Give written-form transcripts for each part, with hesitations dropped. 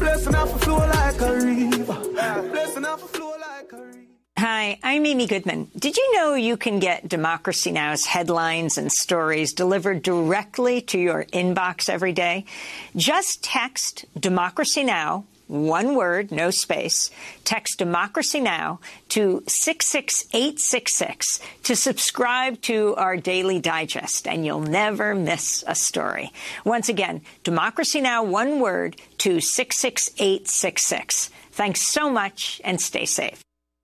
blessing off a flow like a river. Blessing off a flow like a river. Hi, I'm Amy Goodman. Did you know you can get Democracy Now!'s headlines and stories delivered directly to your inbox every day? Just text Democracy Now!, one word, no space. Text Democracy Now! To 66866 to subscribe to our daily digest, and you'll never miss a story. Once again, Democracy Now!, one word, to 66866. Thanks so much, and stay safe.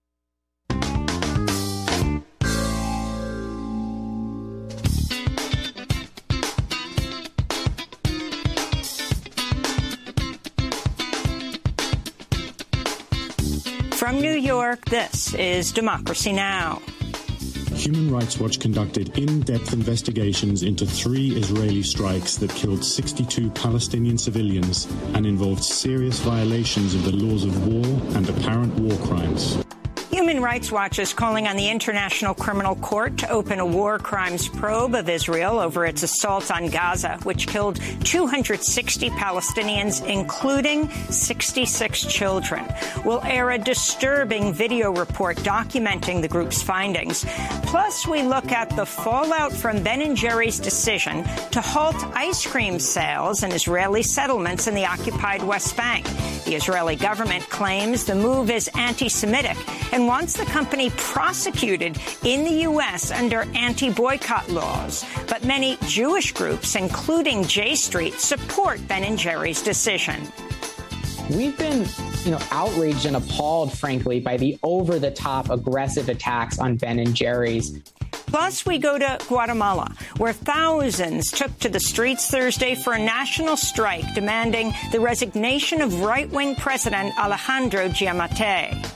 From New York, this is Democracy Now! Human Rights Watch conducted in-depth investigations into 3 Israeli strikes that killed 62 Palestinian civilians and involved serious violations of the laws of war and apparent war crimes. Human Rights Watch is calling on the International Criminal Court to open a war crimes probe of Israel over its assault on Gaza, which killed 260 Palestinians, including 66 children. We'll air a disturbing video report documenting the group's findings. Plus, we look at the fallout from Ben & Jerry's decision to halt ice cream sales in Israeli settlements in the occupied West Bank. The Israeli government claims the move is anti-Semitic and wants the company prosecuted in the U.S. under anti-boycott laws. But many Jewish groups, including J Street, support Ben & Jerry's decision. We've been, outraged and appalled, frankly, by the over-the-top aggressive attacks on Ben & Jerry's. Plus, we go to Guatemala, where thousands took to the streets Thursday for a national strike demanding the resignation of right-wing President Alejandro Giammattei.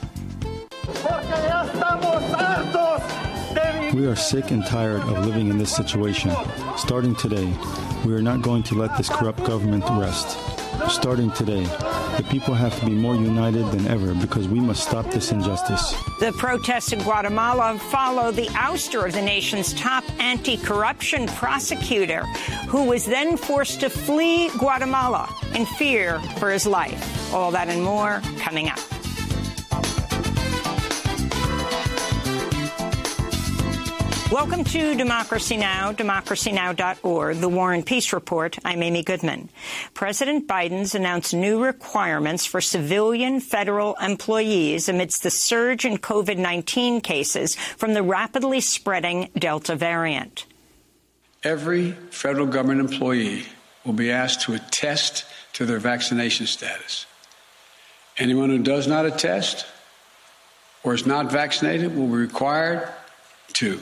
We are sick and tired of living in this situation. Starting today, we are not going to let this corrupt government rest. Starting today, the people have to be more united than ever because we must stop this injustice. The protests in Guatemala follow the ouster of the nation's top anti-corruption prosecutor, who was then forced to flee Guatemala in fear for his life. All that and more coming up. Welcome to Democracy Now!, democracynow.org, the War and Peace Report. I'm Amy Goodman. President Biden's announced new requirements for civilian federal employees amidst the surge in COVID-19 cases from the rapidly spreading Delta variant. Every federal government employee will be asked to attest to their vaccination status. Anyone who does not attest or is not vaccinated will be required to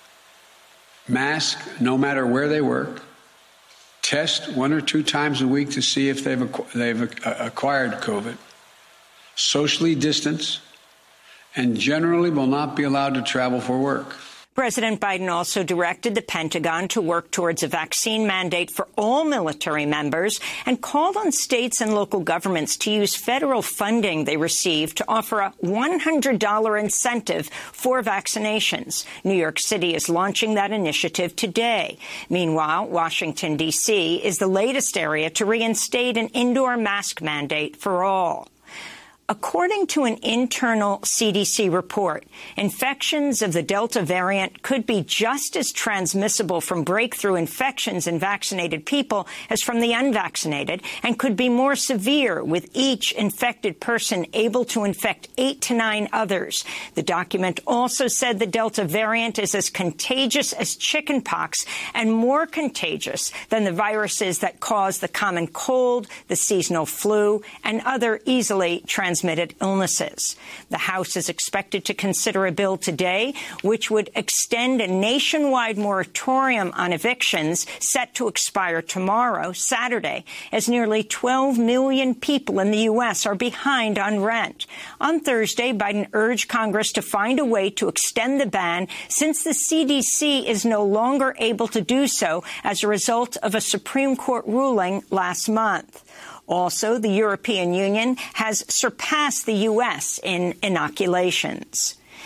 mask no matter where they work, test 1 or 2 times a week to see if they've acquired COVID, socially distance, and generally will not be allowed to travel for work. President Biden also directed the Pentagon to work towards a vaccine mandate for all military members and called on states and local governments to use federal funding they receive to offer a $100 incentive for vaccinations. New York City is launching that initiative today. Meanwhile, Washington, D.C. is the latest area to reinstate an indoor mask mandate for all. According to an internal CDC report, infections of the Delta variant could be just as transmissible from breakthrough infections in vaccinated people as from the unvaccinated, and could be more severe, with each infected person able to infect 8 to 9 others. The document also said the Delta variant is as contagious as chickenpox and more contagious than the viruses that cause the common cold, the seasonal flu, and other easily transmitted illnesses. The House is expected to consider a bill today which would extend a nationwide moratorium on evictions set to expire tomorrow, Saturday, as nearly 12 million people in the U.S. are behind on rent. On Thursday, Biden urged Congress to find a way to extend the ban since the CDC is no longer able to do so as a result of a Supreme Court ruling last month. Also, the European Union has surpassed the U.S. in inoculations.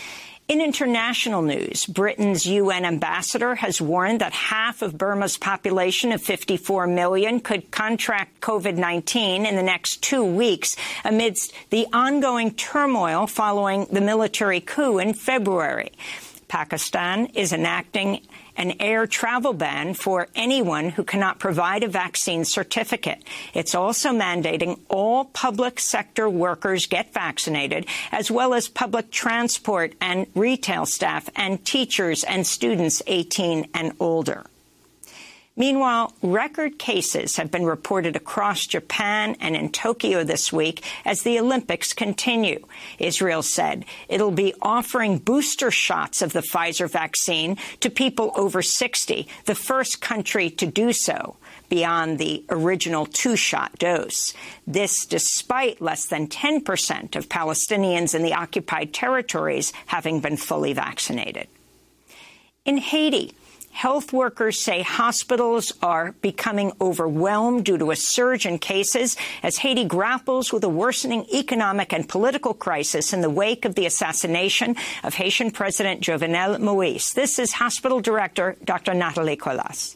In international news, Britain's UN ambassador has warned that half of Burma's population of 54 million could contract COVID-19 in the next 2 weeks amidst the ongoing turmoil following the military coup in February. Pakistan is enacting an air travel ban for anyone who cannot provide a vaccine certificate. It's also mandating all public sector workers get vaccinated, as well as public transport and retail staff and teachers and students 18 and older. Meanwhile, record cases have been reported across Japan and in Tokyo this week as the Olympics continue. Israel said it'll be offering booster shots of the Pfizer vaccine to people over 60, the first country to do so, beyond the original 2-shot dose. This despite less than 10% of Palestinians in the occupied territories having been fully vaccinated. In Haiti, health workers say hospitals are becoming overwhelmed due to a surge in cases as Haiti grapples with a worsening economic and political crisis in the wake of the assassination of Haitian President Jovenel Moïse. This is Hospital Director Dr. Nathalie Colas.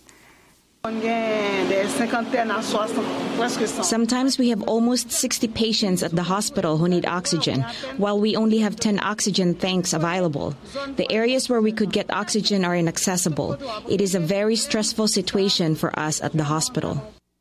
Sometimes we have almost 60 patients at the hospital who need oxygen, while we only have 10 oxygen tanks available. The areas where we could get oxygen are inaccessible. It is a very stressful situation for us at the hospital.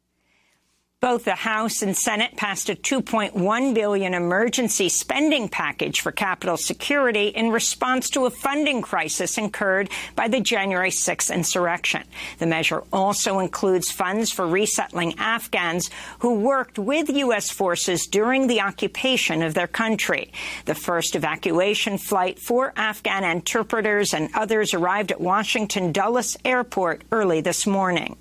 Both the House and Senate passed a $2.1 billion emergency spending package for Capitol security in response to a funding crisis incurred by the January 6th insurrection. The measure also includes funds for resettling Afghans who worked with U.S. forces during the occupation of their country. The first evacuation flight for Afghan interpreters and others arrived at Washington Dulles Airport early this morning.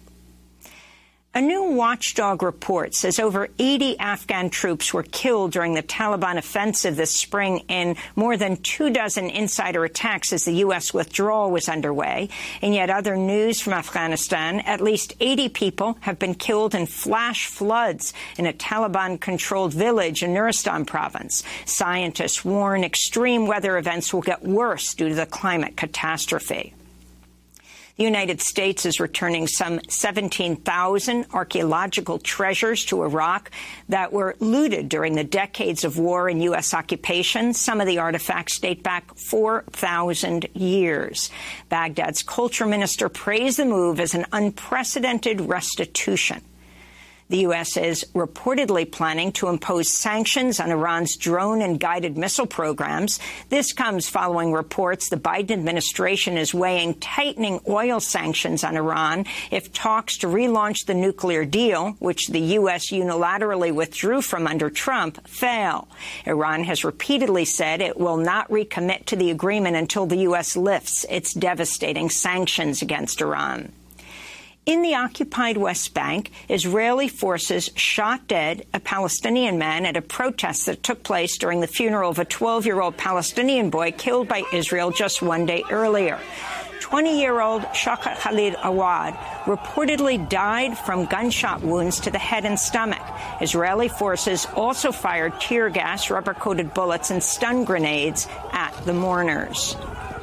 A new watchdog report says over 80 Afghan troops were killed during the Taliban offensive this spring in more than 24 insider attacks as the U.S. withdrawal was underway. In yet other news from Afghanistan, at least 80 people have been killed in flash floods in a Taliban-controlled village in Nuristan province. Scientists warn extreme weather events will get worse due to the climate catastrophe. The United States is returning some 17,000 archaeological treasures to Iraq that were looted during the decades of war and U.S. occupation. Some of the artifacts date back 4,000 years. Baghdad's culture minister praised the move as an unprecedented restitution. The U.S. is reportedly planning to impose sanctions on Iran's drone and guided missile programs. This comes following reports the Biden administration is weighing tightening oil sanctions on Iran if talks to relaunch the nuclear deal, which the U.S. unilaterally withdrew from under Trump, fail. Iran has repeatedly said it will not recommit to the agreement until the U.S. lifts its devastating sanctions against Iran. In the occupied West Bank, Israeli forces shot dead a Palestinian man at a protest that took place during the funeral of a 12-year-old Palestinian boy killed by Israel just one day earlier. 20-year-old Shawkat Khalid Awad reportedly died from gunshot wounds to the head and stomach. Israeli forces also fired tear gas, rubber-coated bullets, and stun grenades at the mourners.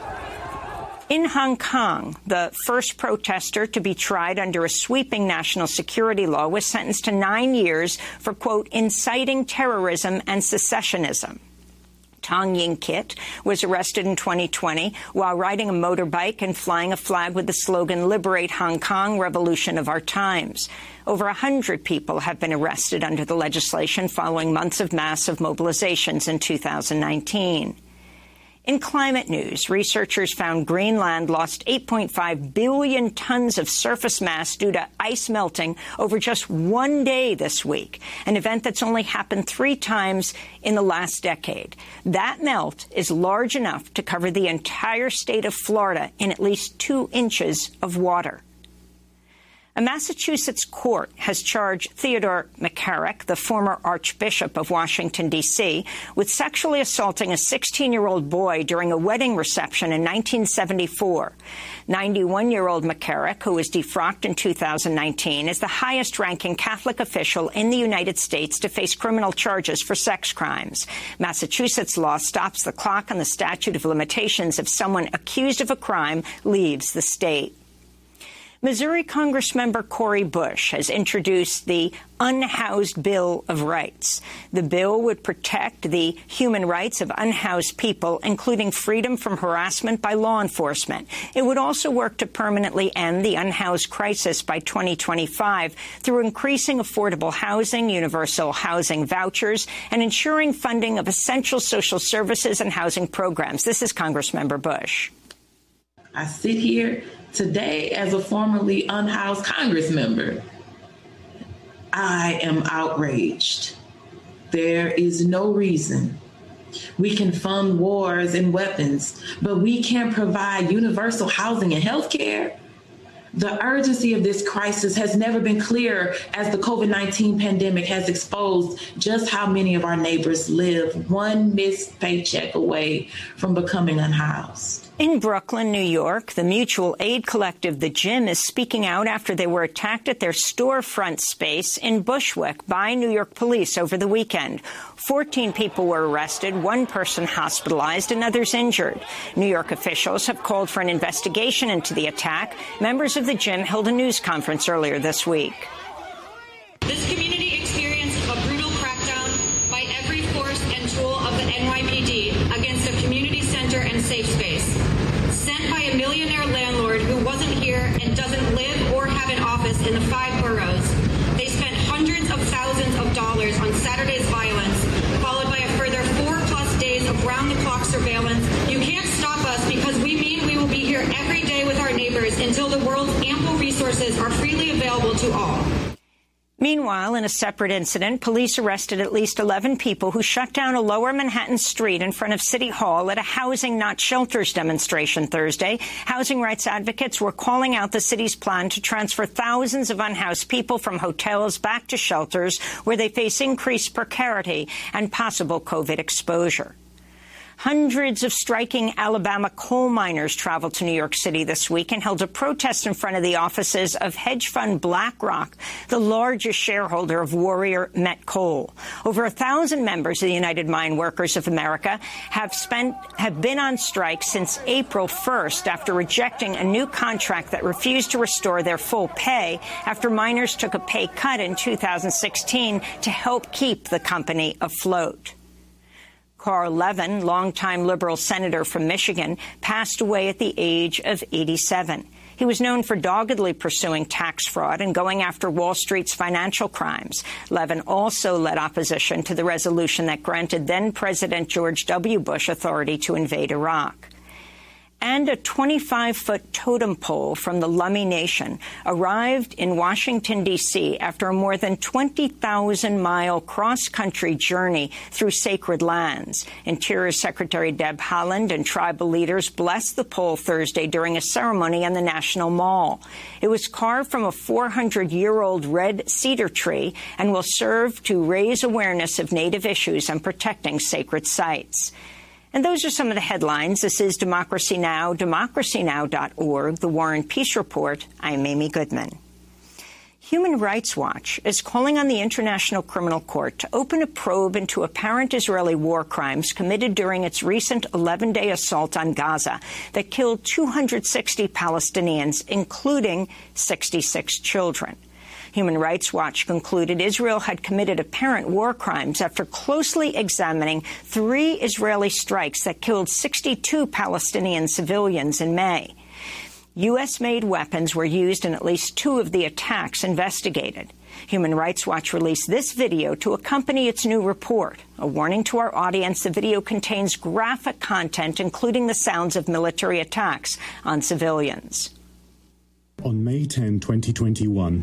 In Hong Kong, the first protester to be tried under a sweeping national security law was sentenced to 9 years for, quote, inciting terrorism and secessionism. Tong Ying Kit was arrested in 2020 while riding a motorbike and flying a flag with the slogan, "Liberate Hong Kong, Revolution of Our Times." Over 100 people have been arrested under the legislation following months of massive mobilizations in 2019. In climate news, researchers found Greenland lost 8.5 billion tons of surface mass due to ice melting over just one day this week, an event that's only happened 3 times in the last decade. That melt is large enough to cover the entire state of Florida in at least 2 inches of water. A Massachusetts court has charged Theodore McCarrick, the former Archbishop of Washington, D.C., with sexually assaulting a 16-year-old boy during a wedding reception in 1974. 91-year-old McCarrick, who was defrocked in 2019, is the highest-ranking Catholic official in the United States to face criminal charges for sex crimes. Massachusetts law stops the clock on the statute of limitations if someone accused of a crime leaves the state. Missouri Congressmember Cori Bush has introduced the Unhoused Bill of Rights. The bill would protect the human rights of unhoused people, including freedom from harassment by law enforcement. It would also work to permanently end the unhoused crisis by 2025 through increasing affordable housing, universal housing vouchers, and ensuring funding of essential social services and housing programs. This is Congressmember Bush. I sit here today as a formerly unhoused Congress member. I am outraged. There is no reason we can fund wars and weapons, but we can't provide universal housing and health care. The urgency of this crisis has never been clearer as the COVID-19 pandemic has exposed just how many of our neighbors live one missed paycheck away from becoming unhoused. In Brooklyn, New York, the mutual aid collective The Gym is speaking out after they were attacked at their storefront space in Bushwick by New York police over the weekend. 14 people were arrested, one person hospitalized, and others injured. New York officials have called for an investigation into the attack. Members of The Gym held a news conference earlier this week. This community experienced a brutal crackdown by every force and tool of the NYPD against a community center and safe space. Sent by a millionaire landlord who wasn't here and doesn't live or have an office in the 5 boroughs. They spent hundreds of thousands of dollars on Saturday's violence, followed by a further 4+ days of round-the-clock surveillance. You can't stop us because we mean we will be here every day with our neighbors until the world's ample resources are freely available to all. Meanwhile, in a separate incident, police arrested at least 11 people who shut down a lower Manhattan street in front of City Hall at a Housing Not Shelters demonstration Thursday. Housing rights advocates were calling out the city's plan to transfer thousands of unhoused people from hotels back to shelters where they face increased precarity and possible COVID exposure. Hundreds of striking Alabama coal miners traveled to New York City this week and held a protest in front of the offices of hedge fund BlackRock, the largest shareholder of Warrior Met Coal. Over 1,000 members of the United Mine Workers of America have been on strike since April 1st after rejecting a new contract that refused to restore their full pay after miners took a pay cut in 2016 to help keep the company afloat. Carl Levin, longtime liberal senator from Michigan, passed away at the age of 87. He was known for doggedly pursuing tax fraud and going after Wall Street's financial crimes. Levin also led opposition to the resolution that granted then-President George W. Bush authority to invade Iraq. And a 25-foot totem pole from the Lummi Nation arrived in Washington, D.C. after a more than 20,000-mile cross-country journey through sacred lands. Interior Secretary Deb Haaland and tribal leaders blessed the pole Thursday during a ceremony on the National Mall. It was carved from a 400-year-old red cedar tree and will serve to raise awareness of Native issues and protecting sacred sites. And those are some of the headlines. This is Democracy Now!, democracynow.org, The War and Peace Report. I'm Amy Goodman. Human Rights Watch is calling on the International Criminal Court to open a probe into apparent Israeli war crimes committed during its recent 11-day assault on Gaza that killed 260 Palestinians, including 66 children. Human Rights Watch concluded Israel had committed apparent war crimes after closely examining 3 Israeli strikes that killed 62 Palestinian civilians in May. U.S.-made weapons were used in at least 2 of the attacks investigated. Human Rights Watch released this video to accompany its new report. A warning to our audience, the video contains graphic content, including the sounds of military attacks on civilians. On May 10, 2021,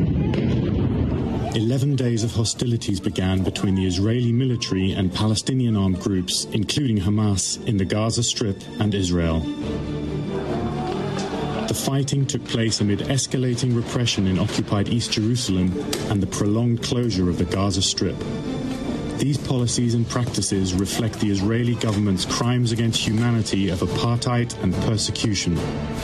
11 days of hostilities began between the Israeli military and Palestinian armed groups, including Hamas, in the Gaza Strip and Israel. The fighting took place amid escalating repression in occupied East Jerusalem and the prolonged closure of the Gaza Strip. These policies and practices reflect the Israeli government's crimes against humanity of apartheid and persecution.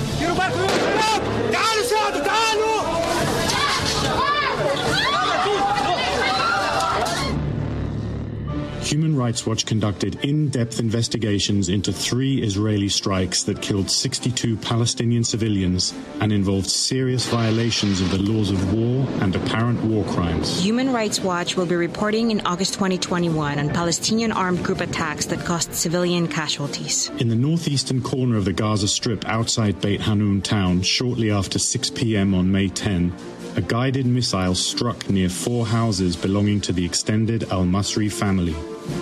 Human Rights Watch conducted in-depth investigations into 3 Israeli strikes that killed 62 Palestinian civilians and involved serious violations of the laws of war and apparent war crimes. Human Rights Watch will be reporting in August 2021 on Palestinian armed group attacks that cost civilian casualties. In the northeastern corner of the Gaza Strip outside Beit Hanun town, shortly after 6 p.m. on May 10, a guided missile struck near 4 houses belonging to the extended al-Masri family.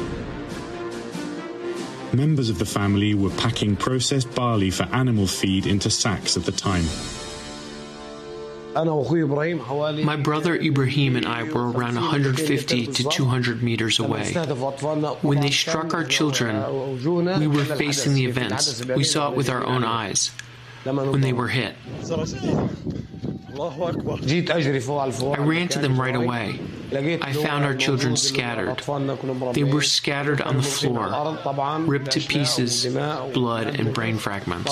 Members of the family were packing processed barley for animal feed into sacks at the time. My brother Ibrahim and I were around 150 to 200 meters away. When they struck our children, we were facing the events. We saw it with our own eyes when they were hit. I ran to them right away. I found our children scattered. They were scattered on the floor, ripped to pieces, blood and brain fragments.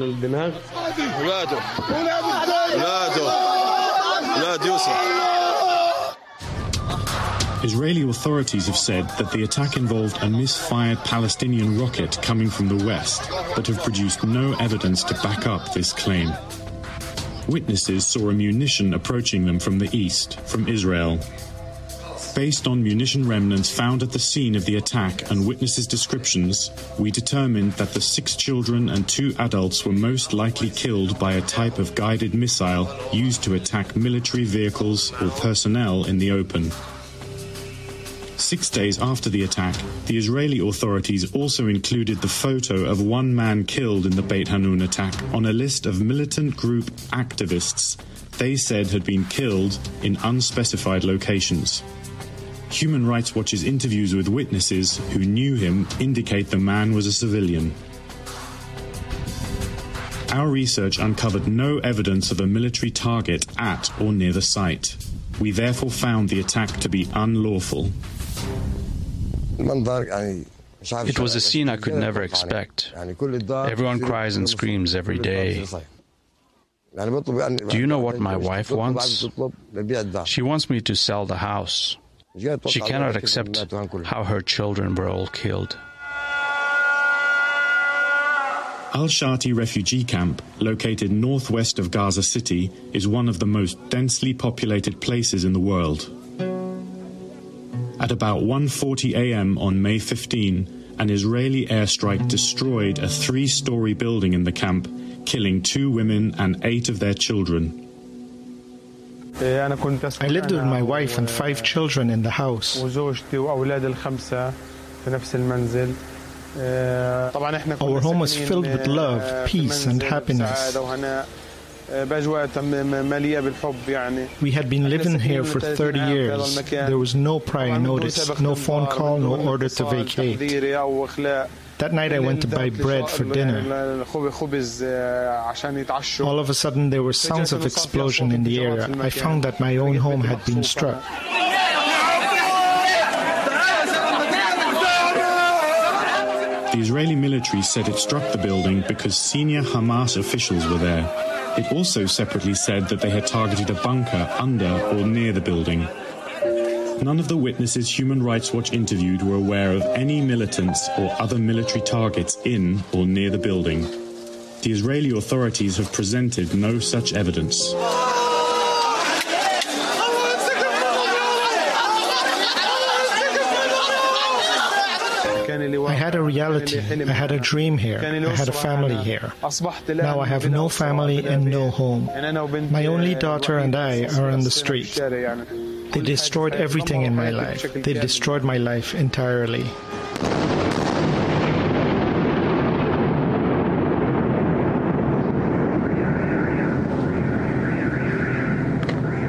Israeli authorities have said that the attack involved a misfired Palestinian rocket coming from the west, but have produced no evidence to back up this claim. Witnesses saw a munition approaching them from the east, from Israel. Based on munition remnants found at the scene of the attack and witnesses' descriptions, we determined that the 6 children and 2 adults were most likely killed by a type of guided missile used to attack military vehicles or personnel in the open. 6 days after the attack, the Israeli authorities also included the photo of one man killed in the Beit Hanun attack on a list of militant group activists they said had been killed in unspecified locations. Human Rights Watch's interviews with witnesses who knew him indicate the man was a civilian. Our research uncovered no evidence of a military target at or near the site. We therefore found the attack to be unlawful. It was a scene I could never expect. Everyone cries and screams every day. Do you know what my wife wants? She wants me to sell the house. She cannot accept how her children were all killed. Al-Shati refugee camp, located northwest of Gaza City, is one of the most densely populated places in the world. At about 1:40 a.m. on May 15, an Israeli airstrike destroyed a 3-story building in the camp, killing 2 women and 8 of their children. I lived with my wife and 5 children in the house. Our home was filled with love, peace, and happiness. We had been living here for 30 years. There was no prior notice, no phone call, no order to vacate. That night I went to buy bread for dinner. All of a sudden there were sounds of explosion in the area. I found that my own home had been struck. The Israeli military said it struck the building because senior Hamas officials were there. It also separately said that they had targeted a bunker under or near the building. None of the witnesses Human Rights Watch interviewed were aware of any militants or other military targets in or near the building. The Israeli authorities have presented no such evidence. I had a reality, I had a dream here, I had a family here. Now I have no family and no home. My only daughter and I are on the street. They destroyed everything in my life. They destroyed my life entirely.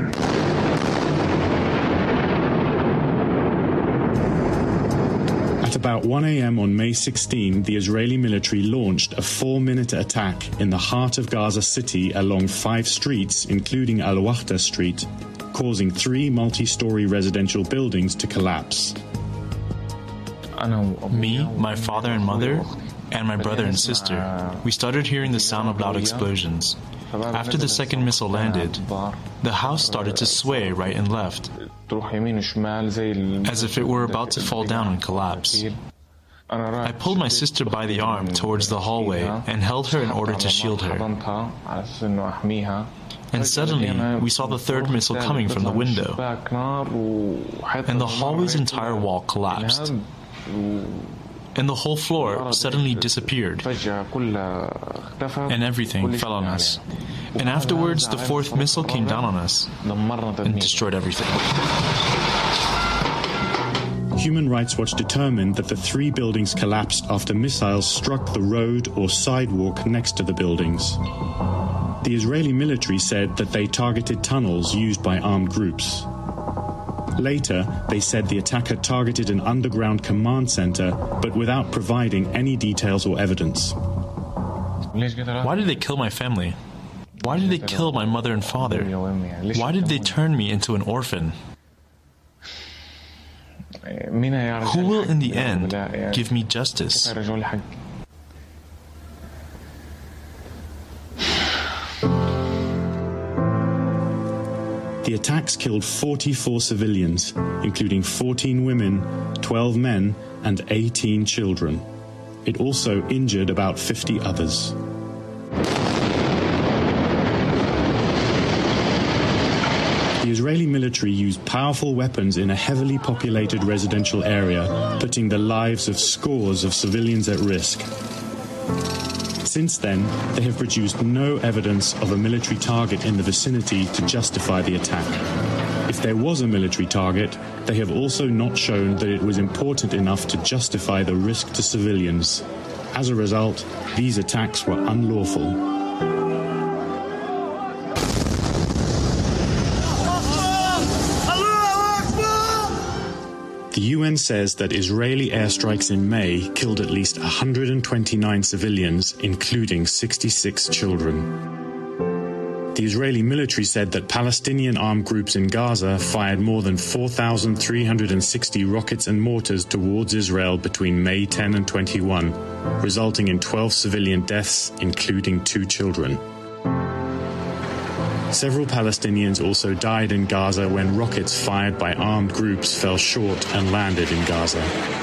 At about 1 a.m. on May 16, the Israeli military launched a 4-minute attack in the heart of Gaza City along 5 streets, including Al-Wahda Street, causing 3 multi-story residential buildings to collapse. Me, my father and mother, and my brother and sister, we started hearing the sound of loud explosions. After the second missile landed, the house started to sway right and left, as if it were about to fall down and collapse. I pulled my sister by the arm towards the hallway and held her in order to shield her. And suddenly, we saw the third missile coming from the window, and the hallway's entire wall collapsed. And the whole floor suddenly disappeared, and everything fell on us. And afterwards, the fourth missile came down on us and destroyed everything. Human Rights Watch determined that the 3 buildings collapsed after missiles struck the road or sidewalk next to the buildings. The Israeli military said that they targeted tunnels used by armed groups. Later, they said the attacker targeted an underground command center, but without providing any details or evidence. Why did they kill my family? Why did they kill my mother and father? Why did they turn me into an orphan? Who will, in the end, give me justice? The attacks killed 44 civilians, including 14 women, 12 men, and 18 children. It also injured about 50 others. The Israeli military used powerful weapons in a heavily populated residential area, putting the lives of scores of civilians at risk. Since then, they have produced no evidence of a military target in the vicinity to justify the attack. If there was a military target, they have also not shown that it was important enough to justify the risk to civilians. As a result, these attacks were unlawful. The UN says that Israeli airstrikes in May killed at least 129 civilians, including 66 children. The Israeli military said that Palestinian armed groups in Gaza fired more than 4,360 rockets and mortars towards Israel between May 10 and 21, resulting in 12 civilian deaths, including 2 children. Several Palestinians also died in Gaza when rockets fired by armed groups fell short and landed in Gaza.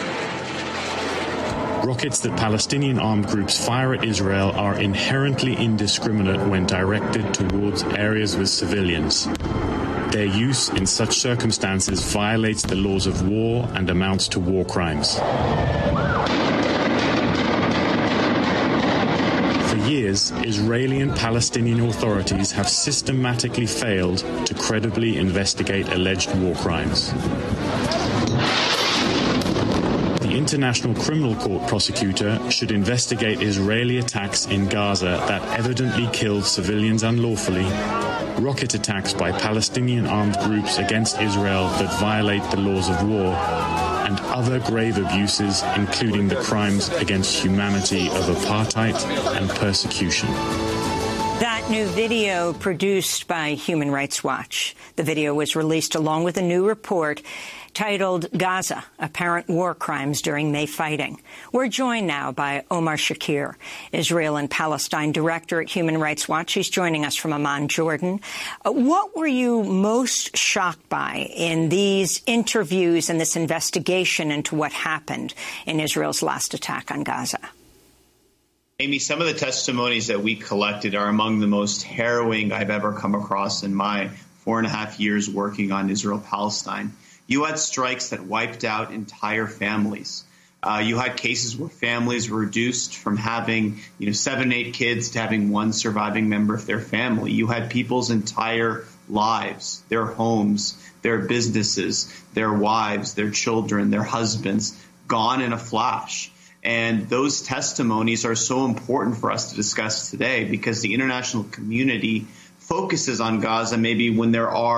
Rockets that Palestinian armed groups fire at Israel are inherently indiscriminate when directed towards areas with civilians. Their use in such circumstances violates the laws of war and amounts to war crimes. For years, Israeli and Palestinian authorities have systematically failed to credibly investigate alleged war crimes. The International Criminal Court prosecutor should investigate Israeli attacks in Gaza that evidently killed civilians unlawfully, rocket attacks by Palestinian armed groups against Israel that violate the laws of war, and other grave abuses, including the crimes against humanity of apartheid and persecution. That new video produced by Human Rights Watch. The video was released along with a new report titled Gaza, Apparent War Crimes During May Fighting. We're joined now by Omar Shakir, Israel and Palestine Director at Human Rights Watch. He's joining us from Amman, Jordan. What were you most shocked by in these interviews and this investigation into what happened in Israel's last attack on Gaza? Amy, some of the testimonies that we collected are among the most harrowing I've ever come across in my 4.5 years working on Israel-Palestine. You had strikes that wiped out entire families. You had cases where families were reduced from having 7, 8 kids to having one surviving member of their family. You had people's entire lives, their homes, their businesses, their wives, their children, their husbands, gone in a flash. And those testimonies are so important for us to discuss today because the international community focuses on Gaza maybe when there are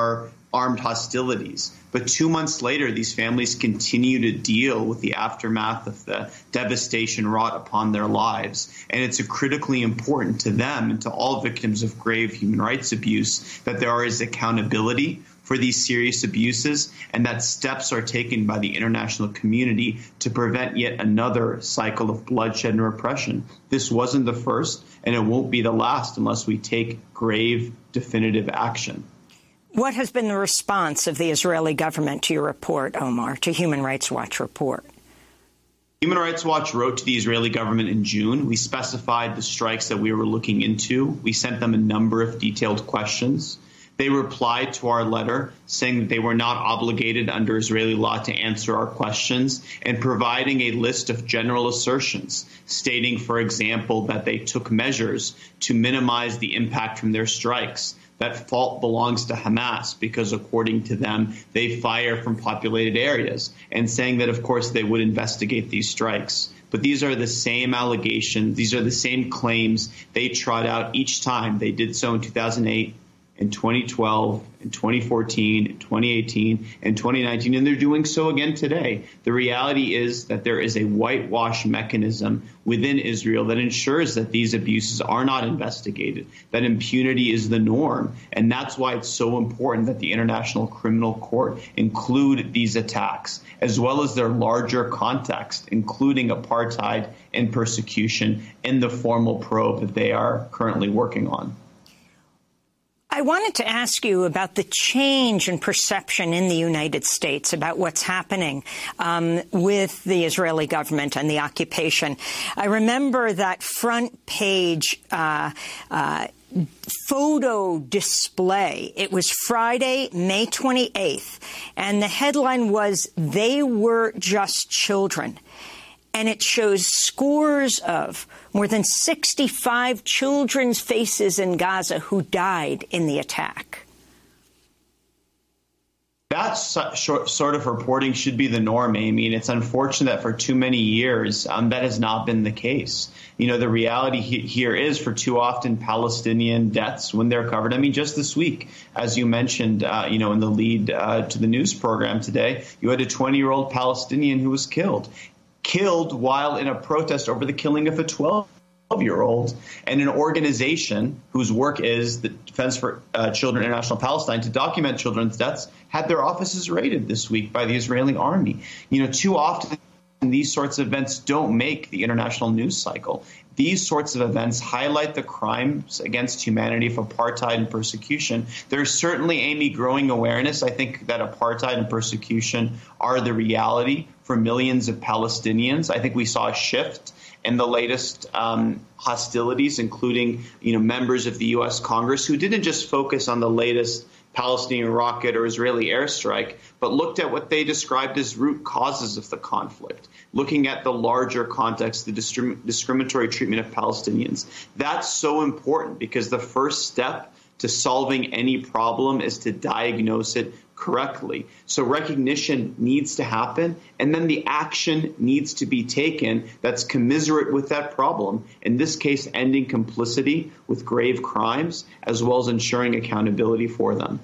armed hostilities. But 2 months later, these families continue to deal with the aftermath of the devastation wrought upon their lives. And it's critically important to them and to all victims of grave human rights abuse that there is accountability for these serious abuses and that steps are taken by the international community to prevent yet another cycle of bloodshed and repression. This wasn't the first, and it won't be the last unless we take grave, definitive action. What has been the response of the Israeli government to your report, Omar, to Human Rights Watch report? Human Rights Watch wrote to the Israeli government in June. We specified the strikes that we were looking into. We sent them a number of detailed questions. They replied to our letter saying that they were not obligated under Israeli law to answer our questions and providing a list of general assertions, stating, for example, that they took measures to minimize the impact from their strikes. That fault belongs to Hamas because, according to them, they fire from populated areas, and saying that, of course, they would investigate these strikes. But these are the same allegations. These are the same claims they trot out each time. They did so in 2008, in 2012, in 2014, in 2018, and 2019, and they're doing so again today. The reality is that there is a whitewash mechanism within Israel that ensures that these abuses are not investigated, that impunity is the norm, and that's why it's so important that the International Criminal Court include these attacks, as well as their larger context, including apartheid and persecution, in the formal probe that they are currently working on. I wanted to ask you about the change in perception in the United States about what's happening with the Israeli government and the occupation. I remember that front page photo display. It was Friday, May 28th, and the headline was, "They were just children." And it shows scores of more than 65 children's faces in Gaza who died in the attack. That sort of reporting should be the norm, Amy, and it's unfortunate that for too many years that has not been the case. You know, the reality here is for too often Palestinian deaths, when they're covered. I mean, just this week, as you mentioned, in the lead to the news program today, you had a 20-year-old Palestinian who was killed while in a protest over the killing of a 12-year-old, and an organization whose work is the Defense for Children International Palestine to document children's deaths had their offices raided this week by the Israeli army. You know, too often these sorts of events don't make the international news cycle. These sorts of events highlight the crimes against humanity of apartheid and persecution. There's certainly, Amy, growing awareness. I think that apartheid and persecution are the reality for millions of Palestinians. I think we saw a shift in the latest hostilities, including, members of the U.S. Congress who didn't just focus on the latest Palestinian rocket or Israeli airstrike, but looked at what they described as root causes of the conflict, looking at the larger context, the discriminatory treatment of Palestinians. That's so important because the first step to solving any problem is to diagnose it correctly. So recognition needs to happen, and then the action needs to be taken that's commiserate with that problem. In this case, ending complicity with grave crimes, as well as ensuring accountability for them.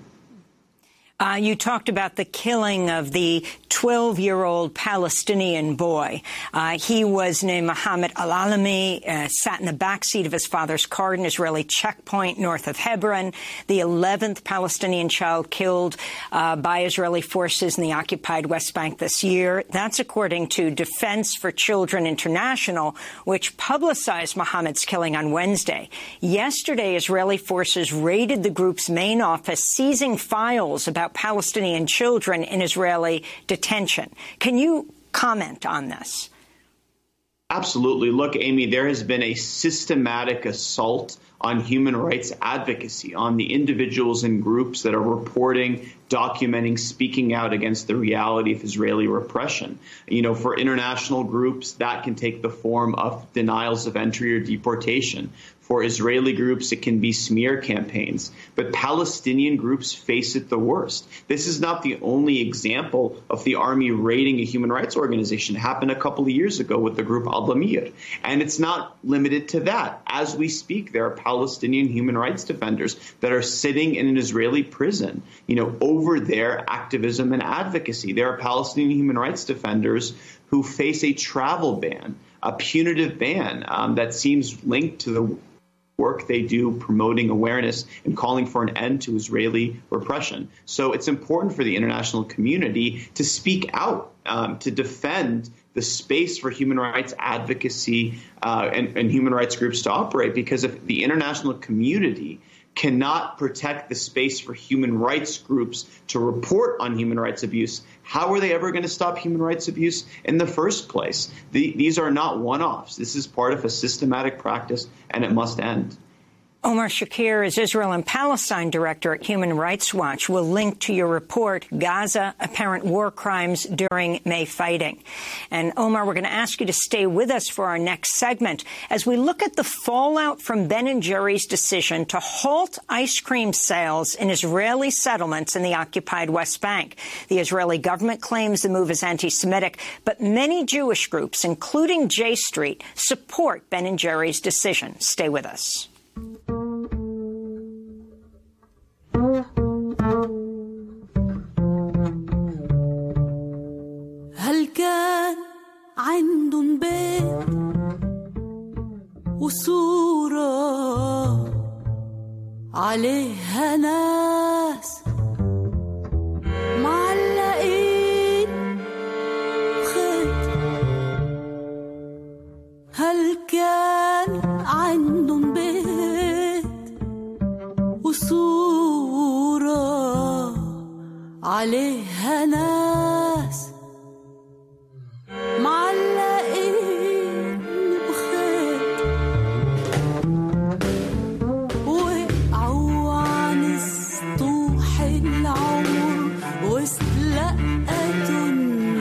You talked about the killing of the 12-year-old Palestinian boy. He was named Mohammed Al-Alami, sat in the backseat of his father's car at an Israeli checkpoint north of Hebron, the 11th Palestinian child killed by Israeli forces in the occupied West Bank this year. That's according to Defense for Children International, which publicized Mohammed's killing on Wednesday. Yesterday, Israeli forces raided the group's main office, seizing files about Palestinian children in Israeli detention. Can you comment on this? Absolutely. Look, Amy, there has been a systematic assault on human rights advocacy, on the individuals and groups that are reporting, documenting, speaking out against the reality of Israeli repression. For international groups, that can take the form of denials of entry or deportation. For Israeli groups, it can be smear campaigns. But Palestinian groups face it the worst. This is not the only example of the army raiding a human rights organization. It happened a couple of years ago with the group Al-Damir. And it's not limited to that. As we speak, there are Palestinian human rights defenders that are sitting in an Israeli prison, over over their activism and advocacy. There are Palestinian human rights defenders who face a travel ban, a punitive ban that seems linked to the work they do promoting awareness and calling for an end to Israeli repression. So it's important for the international community to speak out, to defend the space for human rights advocacy and human rights groups to operate, because if the international community cannot protect the space for human rights groups to report on human rights abuse, how are they ever going to stop human rights abuse in the first place? These are not one-offs. This is part of a systematic practice, and it must end. Omar Shakir is Israel and Palestine director at Human Rights Watch. We'll link to your report, Gaza, Apparent War Crimes During May Fighting. And Omar, we're going to ask you to stay with us for our next segment as we look at the fallout from Ben & Jerry's decision to halt ice cream sales in Israeli settlements in the occupied West Bank. The Israeli government claims the move is anti-Semitic, but many Jewish groups, including J Street, support Ben & Jerry's decision. Stay with us. هل كان عندن بيت وصورة عليها ناس معلقين خيط؟ هل كان عندن بيت وصورة عليها ناس معلقين بخيط وقعوا عن سطوح العمر واستلقتن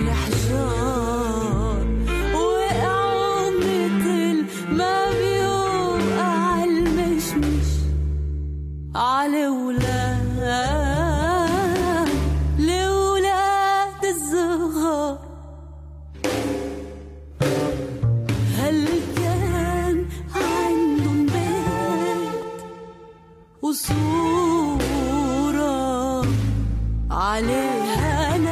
الحجار وقعوا مثل ما بيوقع المشمش على لولاد الصغار. هل كان عندهم بيت وصورة عليها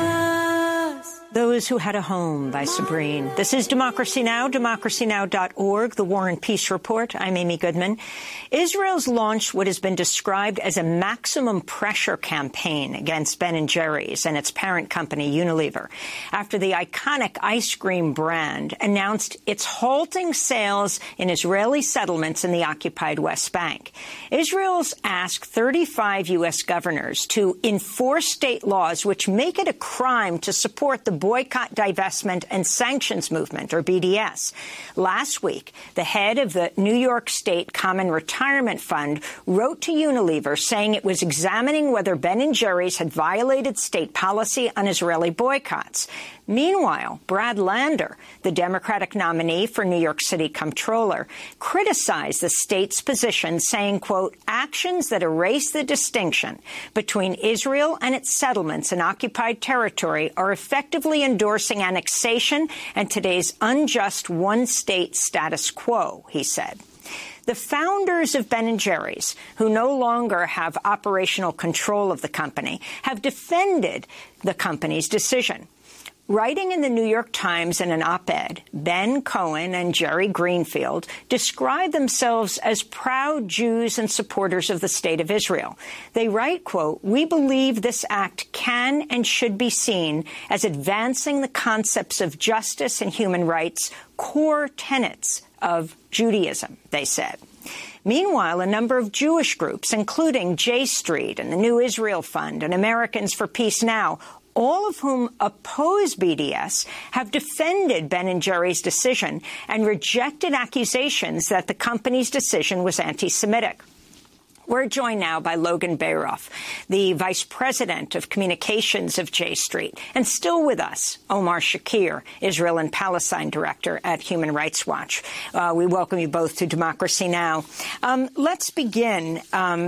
ناس؟ Those Who Had a Home by Sabrine. This is Democracy Now!, democracynow.org, the War and Peace Report. I'm Amy Goodman. Israel's launched what has been described as a maximum pressure campaign against Ben & Jerry's and its parent company, Unilever, after the iconic ice cream brand announced it's halting sales in Israeli settlements in the occupied West Bank. Israel's asked 35 U.S. governors to enforce state laws which make it a crime to support the Boycott, Divestment and Sanctions Movement, or BDS. Last week, the head of the New York State Common Retirement Fund wrote to Unilever saying it was examining whether Ben & Jerry's had violated state policy on Israeli boycotts. Meanwhile, Brad Lander, the Democratic nominee for New York City Comptroller, criticized the state's position, saying, quote, actions that erase the distinction between Israel and its settlements in occupied territory are effectively endorsing annexation and today's unjust one-state status quo, he said. The founders of Ben & Jerry's, who no longer have operational control of the company, have defended the company's decision. Writing in the New York Times in an op-ed, Ben Cohen and Jerry Greenfield describe themselves as proud Jews and supporters of the State of Israel. They write, quote, we believe this act can and should be seen as advancing the concepts of justice and human rights, core tenets of Judaism, they said. Meanwhile, a number of Jewish groups, including J Street and the New Israel Fund and Americans for Peace Now, all of whom oppose BDS, have defended Ben & Jerry's decision and rejected accusations that the company's decision was anti-Semitic. We're joined now by Logan Bayroff, the Vice President of Communications of J Street, and still with us, Omar Shakir, Israel and Palestine Director at Human Rights Watch. We welcome you both to Democracy Now! Let's begin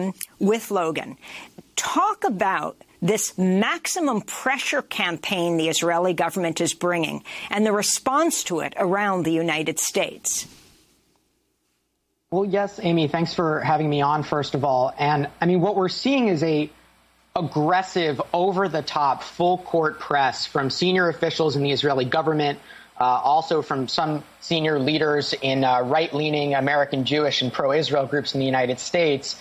with Logan. Talk about this maximum pressure campaign the Israeli government is bringing and the response to it around the United States. Well, yes, Amy, thanks for having me on, first of all. And I mean, what we're seeing is a aggressive, over-the-top, full-court press from senior officials in the Israeli government, also from some senior leaders in right-leaning American Jewish and pro-Israel groups in the United States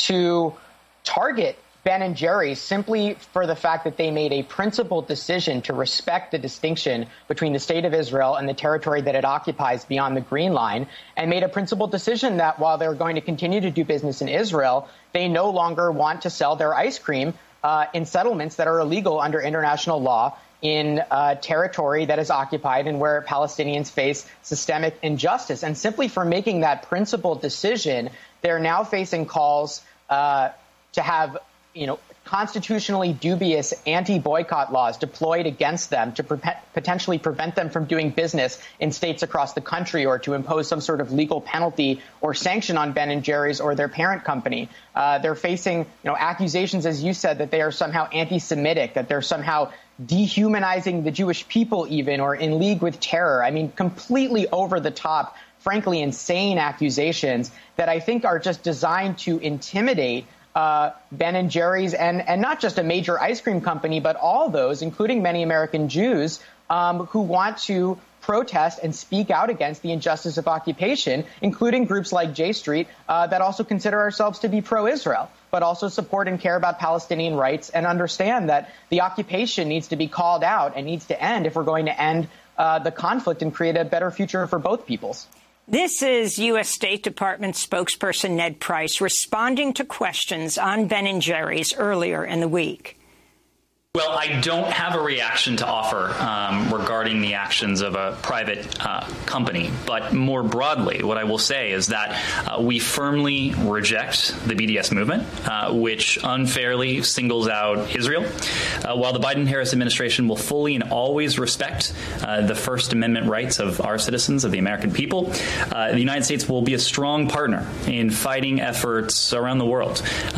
to target Ben & Jerry's simply for the fact that they made a principled decision to respect the distinction between the state of Israel and the territory that it occupies beyond the Green Line, and made a principled decision that while they're going to continue to do business in Israel, they no longer want to sell their ice cream in settlements that are illegal under international law in territory that is occupied and where Palestinians face systemic injustice. And simply for making that principled decision, they're now facing calls to have constitutionally dubious anti-boycott laws deployed against them to potentially prevent them from doing business in states across the country, or to impose some sort of legal penalty or sanction on Ben & Jerry's or their parent company. They're facing, accusations, as you said, that they are somehow anti-Semitic, that they're somehow dehumanizing the Jewish people even, or in league with terror. I mean, completely over the top, frankly, insane accusations that I think are just designed to intimidate Ben & Jerry's and not just a major ice cream company, but all those, including many American Jews who want to protest and speak out against the injustice of occupation, including groups like J Street that also consider ourselves to be pro-Israel, but also support and care about Palestinian rights and understand that the occupation needs to be called out and needs to end if we're going to end the conflict and create a better future for both peoples. This is U.S. State Department spokesperson Ned Price responding to questions on Ben & Jerry's earlier in the week. Well, I don't have a reaction to offer regarding the actions of a private company. But more broadly, what I will say is that we firmly reject the BDS movement, which unfairly singles out Israel. While the Biden-Harris administration will fully and always respect the First Amendment rights of our citizens, of the American people, the United States will be a strong partner in fighting efforts around the world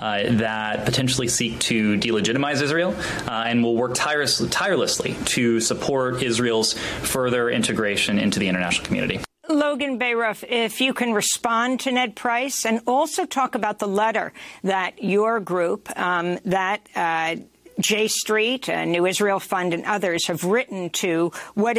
that potentially seek to delegitimize Israel, and will work tirelessly to support Israel's further integration into the international community. Logan Bayruff, if you can respond to Ned Price and also talk about the letter that your group, J Street, New Israel Fund and others have written to,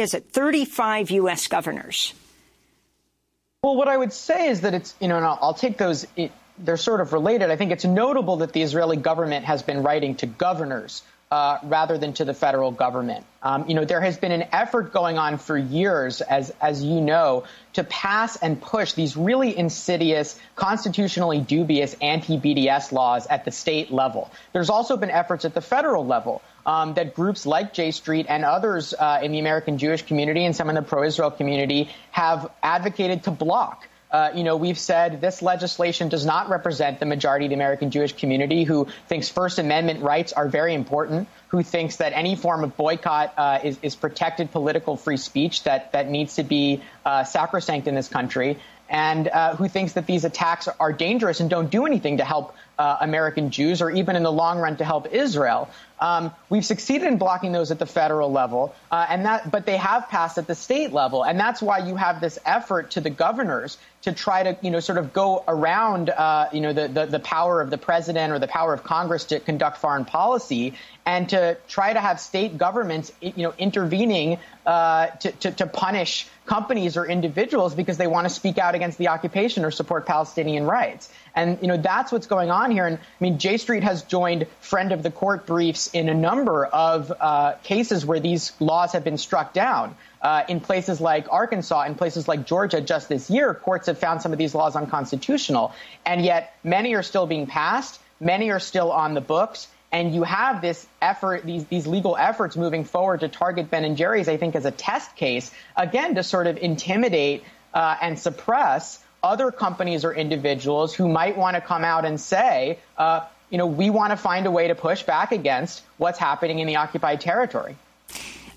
35 U.S. governors. Well, what I would say is that it's, and I'll take those, they're sort of related. I think it's notable that the Israeli government has been writing to governors rather than to the federal government. There has been an effort going on for years, as you know, to pass and push these really insidious, constitutionally dubious anti-BDS laws at the state level. There's also been efforts at the federal level that groups like J Street and others in the American Jewish community and some in the pro-Israel community have advocated to block. We've said this legislation does not represent the majority of the American Jewish community, who thinks First Amendment rights are very important, who thinks that any form of boycott is protected political free speech that needs to be sacrosanct in this country, and who thinks that these attacks are dangerous and don't do anything to help American Jews, or even in the long run to help Israel. We've succeeded in blocking those at the federal level, but they have passed at the state level. And that's why you have this effort to the governors to try to, sort of go around, the power of the president or the power of Congress to conduct foreign policy, and to try to have state governments, intervening to punish companies or individuals because they want to speak out against the occupation or support Palestinian rights. And, that's what's going on here. And I mean, J Street has joined friend of the court briefs in a number of cases where these laws have been struck down. In places like Arkansas, in places like Georgia, just this year, courts have found some of these laws unconstitutional. And yet many are still being passed. Many are still on the books. And you have this effort, these legal efforts moving forward to target Ben & Jerry's, I think, as a test case, again, to sort of intimidate and suppress other companies or individuals who might want to come out and say, we want to find a way to push back against what's happening in the occupied territory.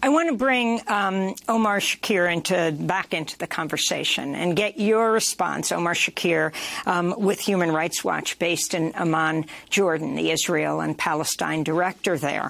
I want to bring Omar Shakir back into the conversation and get your response. Omar Shakir with Human Rights Watch, based in Amman, Jordan, the Israel and Palestine director there.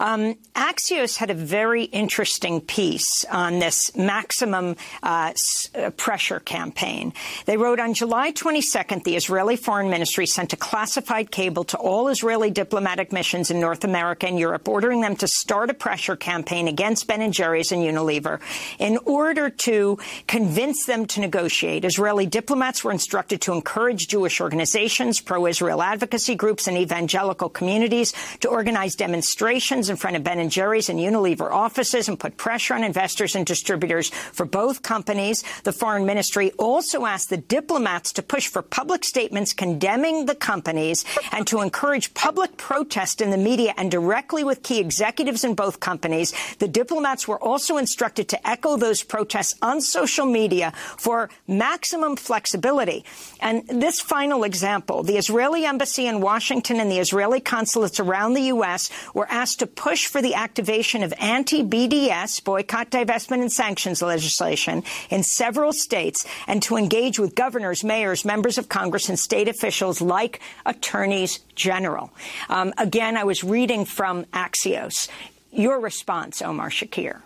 Axios had a very interesting piece on this maximum pressure campaign. They wrote, on July 22nd, the Israeli Foreign Ministry sent a classified cable to all Israeli diplomatic missions in North America and Europe, ordering them to start a pressure campaign against Ben & Jerry's and Unilever in order to convince them to negotiate. Israeli diplomats were instructed to encourage Jewish organizations, pro-Israel advocacy groups, and evangelical communities to organize demonstrations in front of Ben & Jerry's and Unilever offices and put pressure on investors and distributors for both companies. The foreign ministry also asked the diplomats to push for public statements condemning the companies and to encourage public protest in the media and directly with key executives in both companies. The diplomats were also instructed to echo those protests on social media for maximum flexibility. And this final example, the Israeli embassy in Washington and the Israeli consulates around the U.S. were asked to push for the activation of anti-BDS, boycott, divestment, and sanctions legislation in several states and to engage with governors, mayors, members of Congress, and state officials like attorneys general. Again, I was reading from Axios. Your response, Omar Shakir.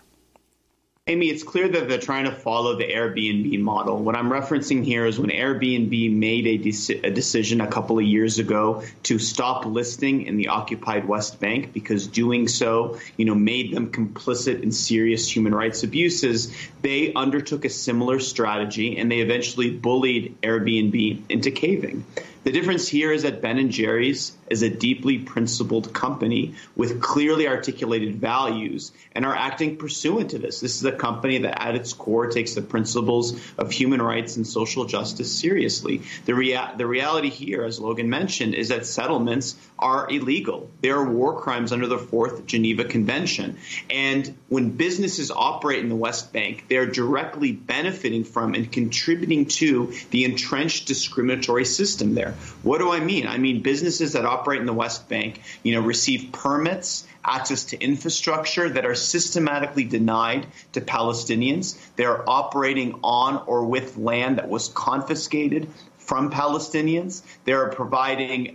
Amy, it's clear that they're trying to follow the Airbnb model. What I'm referencing here is when Airbnb made a decision a couple of years ago to stop listing in the occupied West Bank because doing so, made them complicit in serious human rights abuses. They undertook a similar strategy, and they eventually bullied Airbnb into caving. The difference here is that Ben & Jerry's is a deeply principled company with clearly articulated values and are acting pursuant to this. This is a company that at its core takes the principles of human rights and social justice seriously. The reality here, as Logan mentioned, is that settlements are illegal. They are war crimes under the Fourth Geneva Convention. And when businesses operate in the West Bank, they are directly benefiting from and contributing to the entrenched discriminatory system there. What do I mean? I mean businesses that operate in the West Bank, receive permits, access to infrastructure that are systematically denied to Palestinians. They're operating on or with land that was confiscated from Palestinians. They're providing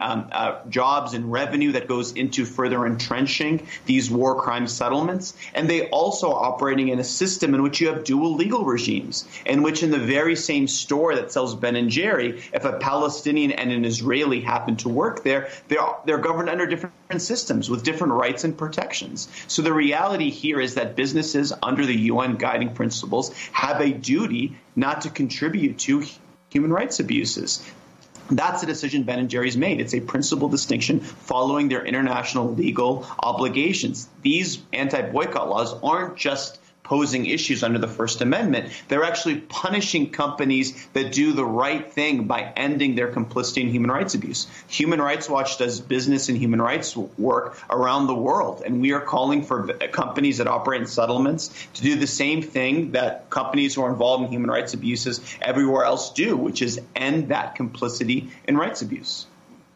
jobs and revenue that goes into further entrenching these war crime settlements. And they also are operating in a system in which you have dual legal regimes, in which in the very same store that sells Ben & Jerry, if a Palestinian and an Israeli happen to work there, they're governed under different systems with different rights and protections. So the reality here is that businesses under the UN guiding principles have a duty not to contribute to human rights abuses. That's a decision Ben & Jerry's made. It's a principal distinction following their international legal obligations. These anti-boycott laws aren't just posing issues under the First Amendment. They're actually punishing companies that do the right thing by ending their complicity in human rights abuse. Human Rights Watch does business and human rights work around the world, and we are calling for companies that operate in settlements to do the same thing that companies who are involved in human rights abuses everywhere else do, which is end that complicity in rights abuse.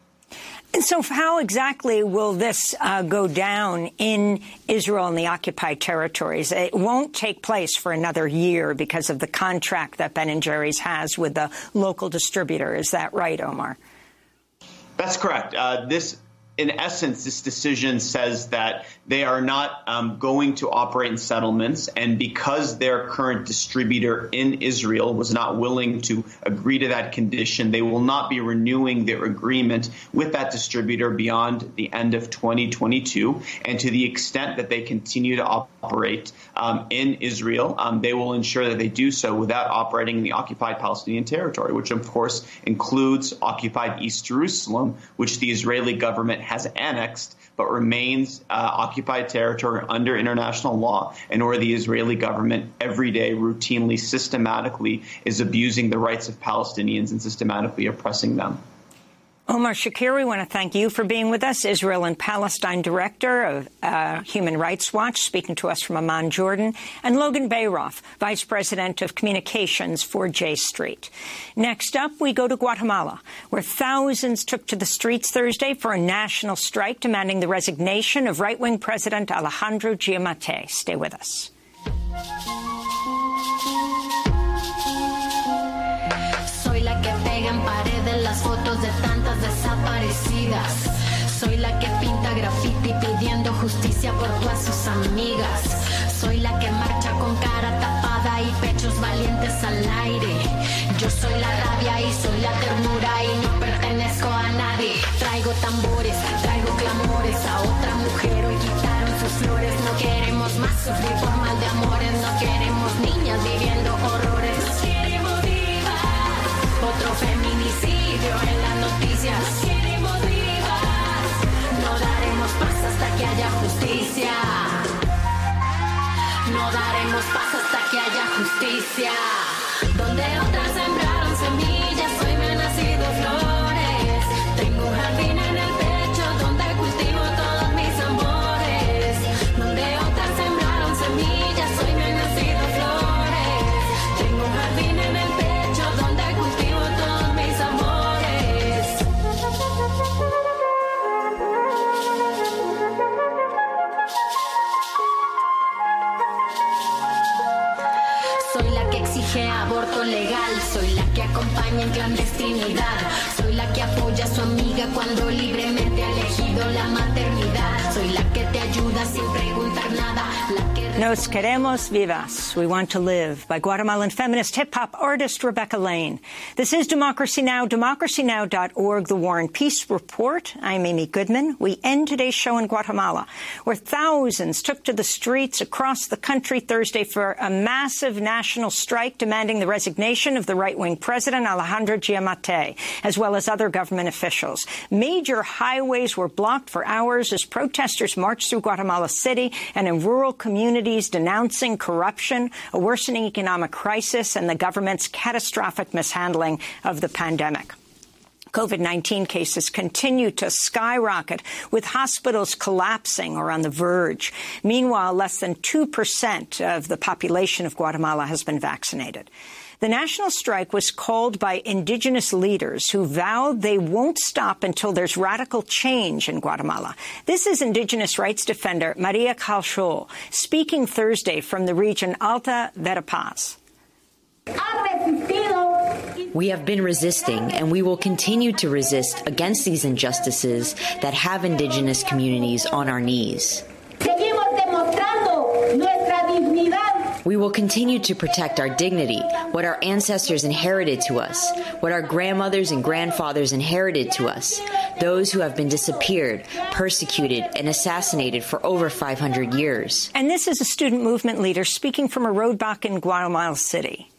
And so how exactly will this go down in Israel and the occupied territories? It won't take place for another year because of the contract that Ben & Jerry's has with the local distributor. Is that right, Omar? That's correct. In essence, this decision says that they are not going to operate in settlements, and because their current distributor in Israel was not willing to agree to that condition, they will not be renewing their agreement with that distributor beyond the end of 2022. And to the extent that they continue to operate in Israel, they will ensure that they do so without operating in the occupied Palestinian territory, which of course includes occupied East Jerusalem, which the Israeli government has annexed but remains occupied territory under international law, and where the Israeli government every day routinely, systematically is abusing the rights of Palestinians and systematically oppressing them. Omar Shakir, we want to thank you for being with us, Israel and Palestine Director of Human Rights Watch, speaking to us from Amman, Jordan, and Logan Bayroff, Vice President of Communications for J Street. Next up, we go to Guatemala, where thousands took to the streets Thursday for a national strike demanding the resignation of right-wing President Alejandro Giammattei. Stay with us. Soy la que pega en paredes las fotos de tantas desaparecidas. Soy la que pinta graffiti pidiendo justicia por todas sus amigas. Soy la que marcha con cara tapada y pechos valientes al aire. Yo soy la rabia y soy la ternura y no pertenezco a nadie. Traigo tambores, traigo clamores. A otra mujer hoy quitaron sus flores. No queremos más sufrir por mal de amores. No queremos niñas viviendo horrores. Nos queremos vivas. Otro feminicidio en las noticias. Nos queremos vivas. No daremos paz hasta que haya justicia. No daremos paz hasta que haya justicia. Donde otras sembraron semillas, hoy me han nacido flores. Tengo un jardín en el pecho donde cultivo todos mis amores. Donde otras sembraron semillas, hoy me han nacido flores. Tengo un jardín en el pecho donde cultivo todos mis amores. Soy la que exige aborto legal, soy la que acompaña en clandestinidad, soy la que apoya a su amiga cuando libremente ha elegido la maternidad, soy la que te ayuda sin preguntar nada, la que... Nos queremos vivas. We want to live, by Guatemalan feminist hip-hop artist Rebecca Lane. This is Democracy Now!, democracynow.org, The War and Peace Report. I'm Amy Goodman. We end today's show in Guatemala, where thousands took to the streets across the country Thursday for a massive national strike demanding the resignation of the right-wing president, Alejandro Giammattei, as well as other government officials. Major highways were blocked for hours as protesters marched through Guatemala City and in rural communities denouncing corruption, a worsening economic crisis, and the government's catastrophic mishandling of the pandemic. COVID-19 cases continue to skyrocket, with hospitals collapsing or on the verge. Meanwhile, less than 2% of the population of Guatemala has been vaccinated. The national strike was called by indigenous leaders who vowed they won't stop until there's radical change in Guatemala. This is indigenous rights defender Maria Calxol speaking Thursday from the region Alta Verapaz. We have been resisting, and we will continue to resist against these injustices that have indigenous communities on our knees. We will continue to protect our dignity, what our ancestors inherited to us, what our grandmothers and grandfathers inherited to us, those who have been disappeared, persecuted, and assassinated for over 500 years. And this is a student movement leader speaking from a roadblock in Guatemala City.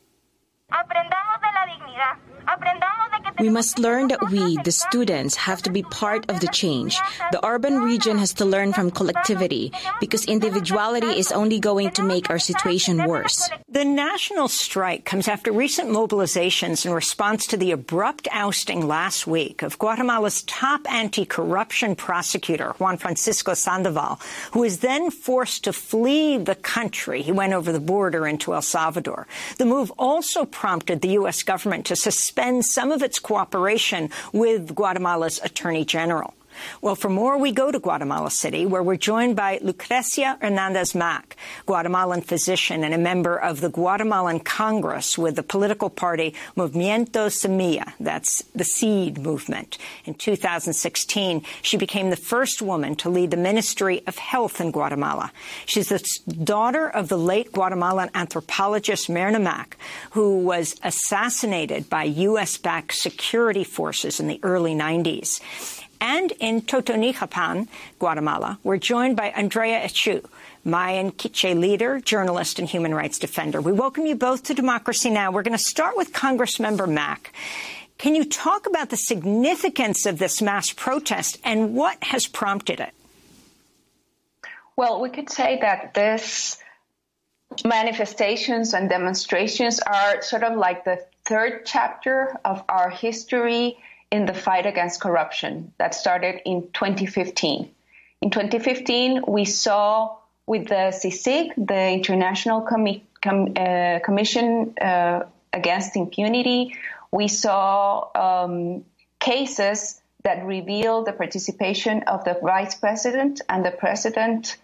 We must learn that we, the students, have to be part of the change. The urban region has to learn from collectivity, because individuality is only going to make our situation worse. The national strike comes after recent mobilizations in response to the abrupt ousting last week of Guatemala's top anti-corruption prosecutor, Juan Francisco Sandoval, who was then forced to flee the country. He went over the border into El Salvador. The move also prompted the U.S. government to suspend some of its cooperation with Guatemala's Attorney General. Well, for more, we go to Guatemala City, where we're joined by Lucrecia Hernandez Mack, Guatemalan physician and a member of the Guatemalan Congress with the political party Movimiento Semilla, that's the Seed movement. In 2016, she became the first woman to lead the Ministry of Health in Guatemala. She's the daughter of the late Guatemalan anthropologist Myrna Mack, who was assassinated by U.S.-backed security forces in the early 90s. And in Totonicapán, Guatemala, we're joined by Andrea Echu, Mayan Quiche leader, journalist, and human rights defender. We welcome you both to Democracy Now! We're going to start with Congressmember Mack. Can you talk about the significance of this mass protest and what has prompted it? Well, we could say that this manifestations and demonstrations are sort of like the third chapter of our history in the fight against corruption that started in 2015. In 2015, we saw with the CICIG, the International Commission Against Impunity, we saw cases that revealed the participation of the vice president and the president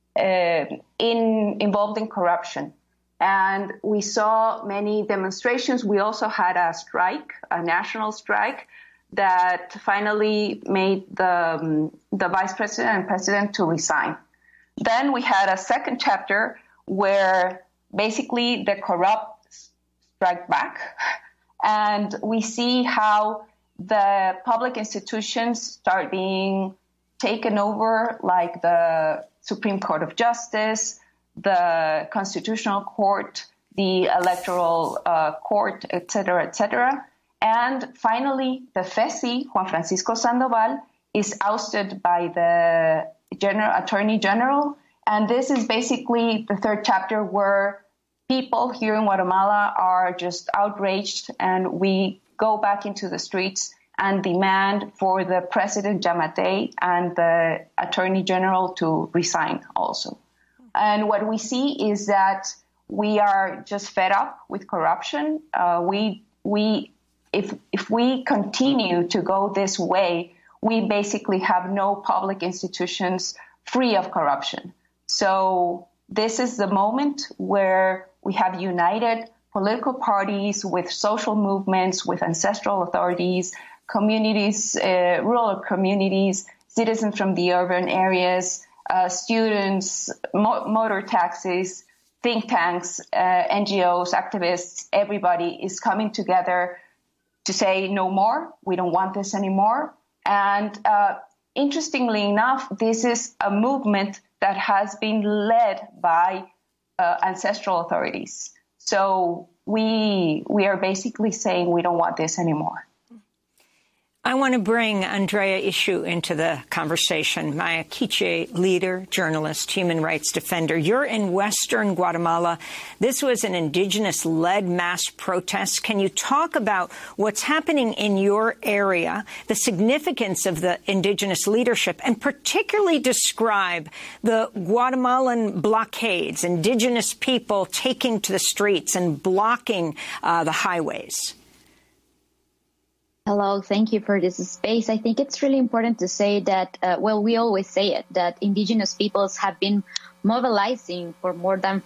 involved in corruption. And we saw many demonstrations. We also had a strike, a national strike, that finally made the vice president and president to resign. Then we had a second chapter where basically the corrupt strike back, and we see how the public institutions start being taken over, like the Supreme Court of Justice, the Constitutional Court, the Electoral Court, et cetera, and finally the FECI, Juan Francisco Sandoval, is ousted by the Attorney General, and this is basically the third chapter where people here in Guatemala are just outraged, and we go back into the streets and demand for the President Giammattei and the Attorney General to resign also. And what we see is that we are just fed up with corruption. If we continue to go this way, we basically have no public institutions free of corruption. So this is the moment where we have united political parties with social movements, with ancestral authorities, communities, rural communities, citizens from the urban areas, students, motor taxis, think tanks, NGOs, activists, everybody is coming together to say no more. We don't want this anymore. And interestingly enough, this is a movement that has been led by ancestral authorities. So we are basically saying we don't want this anymore. I want to bring Andrea Issue into the conversation. Maya Quiche, leader, journalist, human rights defender. You're in Western Guatemala. This was an indigenous-led mass protest. Can you talk about what's happening in your area, the significance of the indigenous leadership, and particularly describe the Guatemalan blockades, indigenous people taking to the streets and blocking the highways? Hello, thank you for this space. I think it's really important to say that, we always say it, that indigenous peoples have been mobilizing for more than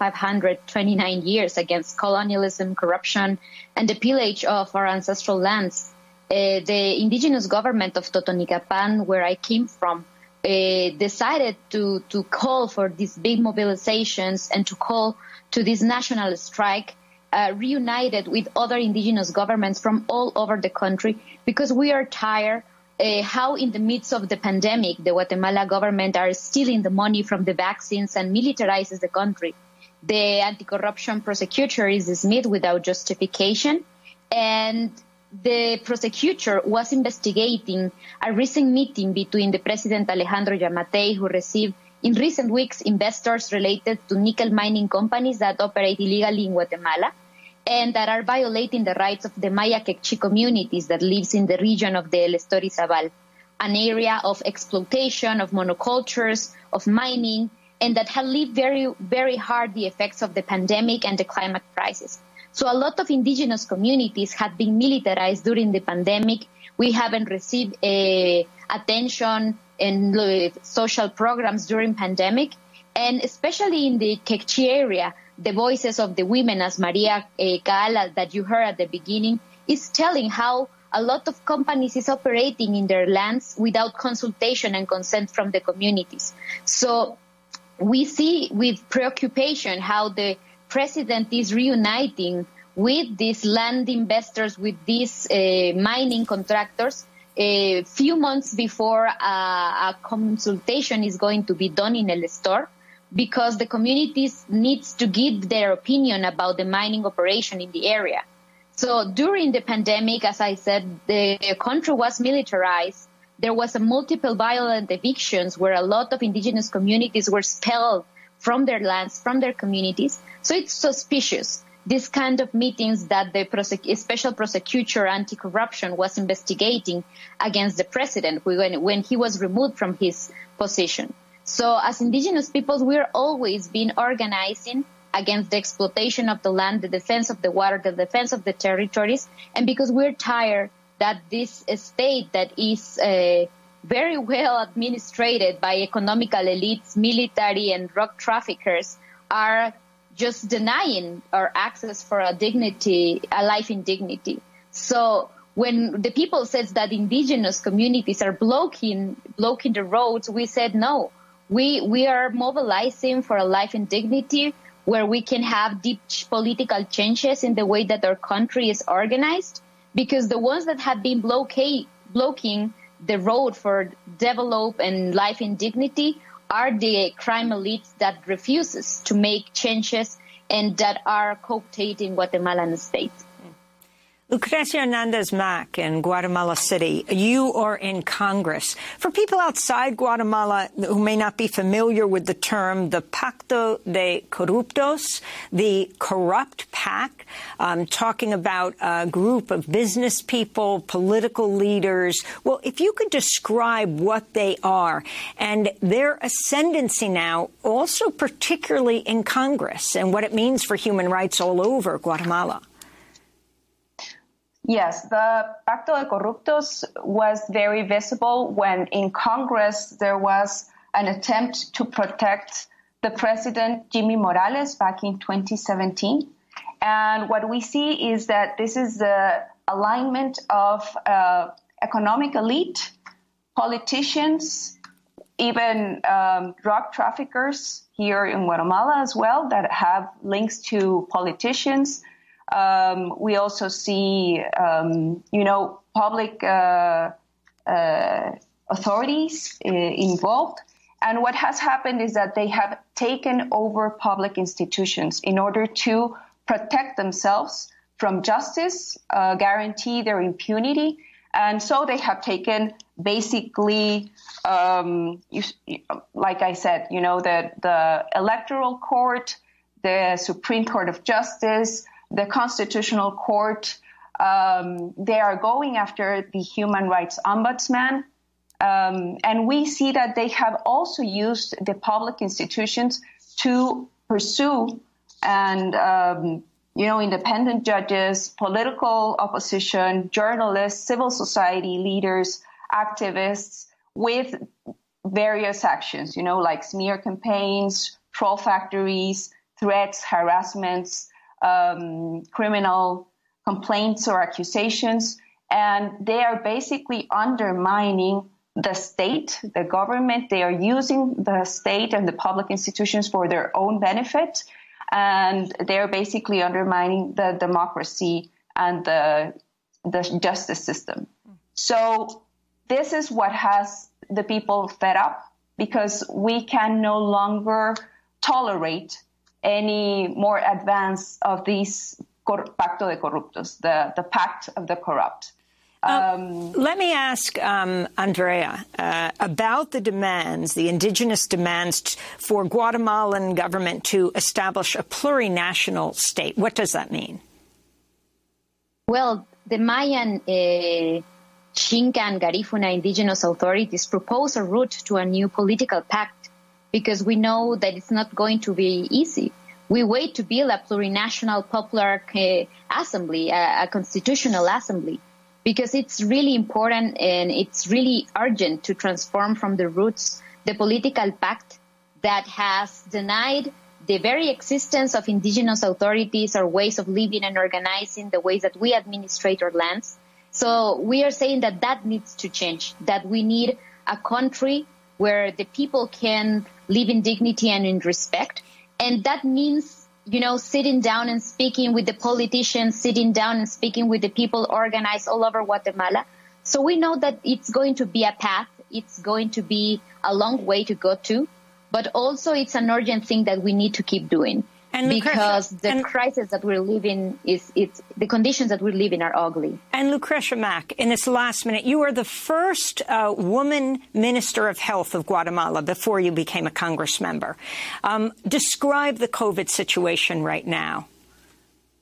529 years against colonialism, corruption, and the pillage of our ancestral lands. The indigenous government of Totonicapán, where I came from, decided to call for these big mobilizations and to call to this national strike, reunited with other indigenous governments from all over the country, because we are tired how in the midst of the pandemic, the Guatemala government are stealing the money from the vaccines and militarizes the country. The anti-corruption prosecutor is dismissed without justification, and the prosecutor was investigating a recent meeting between the President Alejandro Giammattei, who received in recent weeks investors related to nickel mining companies that operate illegally in Guatemala, and that are violating the rights of the Maya Quechí communities that lives in the region of the El Estorizabal, an area of exploitation, of monocultures, of mining, and that have lived very, very hard the effects of the pandemic and the climate crisis. So a lot of indigenous communities have been militarized during the pandemic. We haven't received attention and social programs during pandemic, and especially in the Quechí area, the voices of the women, as Maria Kaala, that you heard at the beginning, is telling how a lot of companies is operating in their lands without consultation and consent from the communities. So we see with preoccupation how the president is reuniting with these land investors, with these mining contractors, a few months before a consultation is going to be done in El Estor, because the communities needs to give their opinion about the mining operation in the area. So during the pandemic, as I said, the country was militarized. There was a multiple violent evictions where a lot of indigenous communities were expelled from their lands, from their communities. So it's suspicious this kind of meetings that the special prosecutor anti-corruption was investigating against the president when he was removed from his position. So as indigenous peoples, we're always been organizing against the exploitation of the land, the defense of the water, the defense of the territories, and because we're tired that this state that is very well administrated by economical elites, military, and drug traffickers are just denying our access for a life in dignity. So when the people says that indigenous communities are blocking the roads, we said no. We are mobilizing for a life in dignity where we can have deep political changes in the way that our country is organized, because the ones that have been blocking the road for develop and life in dignity are the crime elites that refuses to make changes and that are cooptating Guatemalan state. Lucrecia Hernandez-Mack in Guatemala City, you are in Congress. For people outside Guatemala who may not be familiar with the term, the Pacto de Corruptos, the corrupt pact, talking about a group of business people, political leaders. Well, if you could describe what they are and their ascendancy now, also particularly in Congress, and what it means for human rights all over Guatemala. Yes, the Pacto de Corruptos was very visible when in Congress there was an attempt to protect the president, Jimmy Morales, back in 2017. And what we see is that this is the alignment of economic elite, politicians, even drug traffickers here in Guatemala as well that have links to politicians. We also see, public authorities involved. And what has happened is that they have taken over public institutions in order to protect themselves from justice, guarantee their impunity. And so they have taken basically, like I said, the Electoral Court, the Supreme Court of Justice, the Constitutional Court. They are going after the Human Rights Ombudsman. And we see that they have also used the public institutions to pursue and, independent judges, political opposition, journalists, civil society leaders, activists with various actions, like smear campaigns, troll factories, threats, harassments, criminal complaints or accusations, and they are basically undermining the state, the government. They are using the state and the public institutions for their own benefit, and they are basically undermining the democracy and the justice system. So this is what has the people fed up, because we can no longer tolerate any more advance of these Pacto de Corruptos, the pact of the corrupt. Let me ask Andrea about the demands, the indigenous demands for Guatemalan government to establish a plurinational state. What does that mean? Well, the Mayan, Xinca, and Garifuna indigenous authorities propose a route to a new political pact, because we know that it's not going to be easy. We wait to build a plurinational popular assembly, a constitutional assembly, because it's really important and it's really urgent to transform from the roots the political pact that has denied the very existence of indigenous authorities, our ways of living and organizing, the ways that we administrate our lands. So we are saying that needs to change, that we need a country where the people can live in dignity and in respect. And that means, sitting down and speaking with the politicians, sitting down and speaking with the people organized all over Guatemala. So we know that it's going to be a path. It's going to be a long way to go to. But also it's an urgent thing that we need to keep doing. And because the crisis that we're living the conditions that we live in are ugly. And Lucrecia Mack, in this last minute, you are the first woman Minister of Health of Guatemala before you became a Congress member. Describe the COVID situation right now.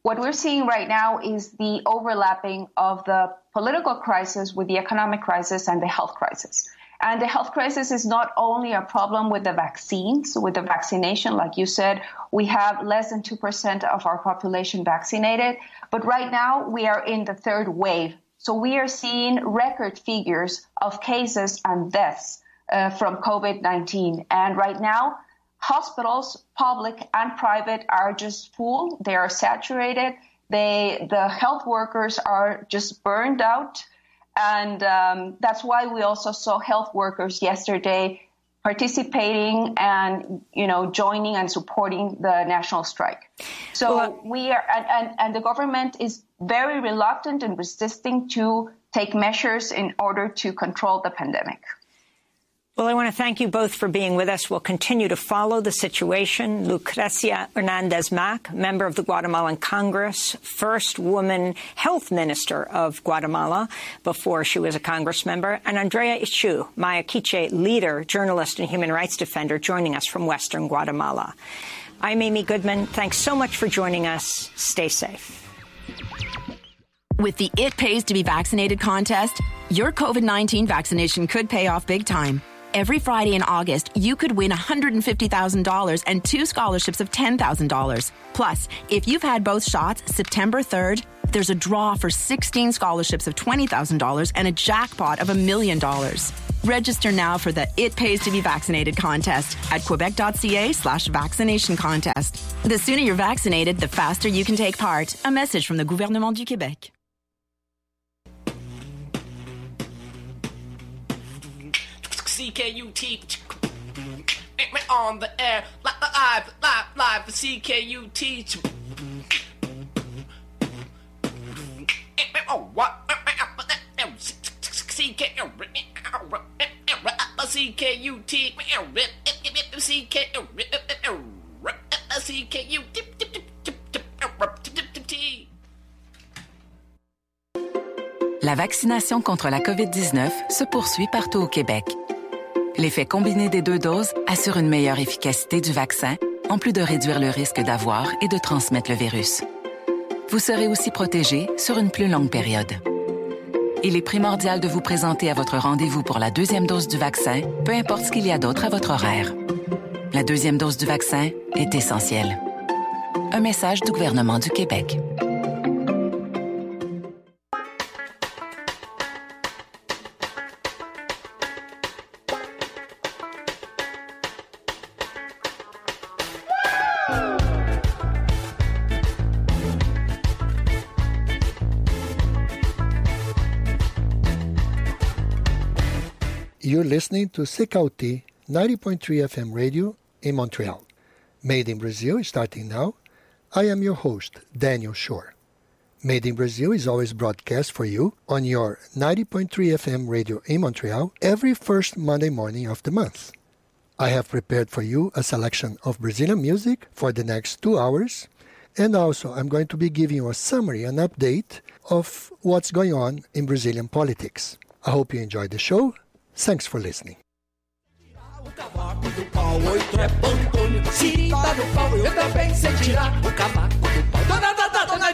What we're seeing right now is the overlapping of the political crisis with the economic crisis and the health crisis. And the health crisis is not only a problem with the vaccines, with the vaccination. Like you said, we have less than 2% of our population vaccinated. But right now, we are in the third wave. So we are seeing record figures of cases and deaths from COVID-19. And right now, hospitals, public and private, are just full. They are saturated. The health workers are just burned out. And that's why we also saw health workers yesterday participating and, joining and supporting the national strike. So we are, and the government is very reluctant and resisting to take measures in order to control the pandemic. Well, I want to thank you both for being with us. We'll continue to follow the situation. Lucrecia Hernandez Mack, member of the Guatemalan Congress, first woman health minister of Guatemala before she was a Congress member, and Andrea Ichu, Maya Quiche leader, journalist and human rights defender, joining us from Western Guatemala. I'm Amy Goodman. Thanks so much for joining us. Stay safe. With the It Pays to Be Vaccinated contest, your COVID-19 vaccination could pay off big time. Every Friday in August, you could win $150,000 and 2 scholarships of $10,000. Plus, if you've had both shots September 3rd, there's a draw for 16 scholarships of $20,000 and a jackpot of $1 million. Register now for the It Pays to Be Vaccinated contest at quebec.ca/vaccination contest. The sooner you're vaccinated, the faster you can take part. A message from the Gouvernement du Québec. CKUT on the air, live for CKUT. Oh, what? La vaccination contre la COVID-19 se poursuit partout au Québec. L'effet combiné des 2 doses assure une meilleure efficacité du vaccin, en plus de réduire le risque d'avoir et de transmettre le virus. Vous serez aussi protégé sur une plus longue période. Il est primordial de vous présenter à votre rendez-vous pour la 2e dose du vaccin, peu importe ce qu'il y a d'autre à votre horaire. La 2e dose du vaccin est essentielle. Un message du gouvernement du Québec. You're listening to CKUT 90.3 FM radio in Montreal. Made in Brazil is starting now. I am your host, Daniel Shore. Made in Brazil is always broadcast for you on your 90.3 FM radio in Montreal every first Monday morning of the month. I have prepared for you a selection of Brazilian music for the next 2 hours, and also I'm going to be giving you a summary, an update of what's going on in Brazilian politics. I hope you enjoyed the show. Thanks for listening. O cavaco do pau, 8 é Pantônio. Se tá no pau, eu também sei tirar o cavaco do pau. Dona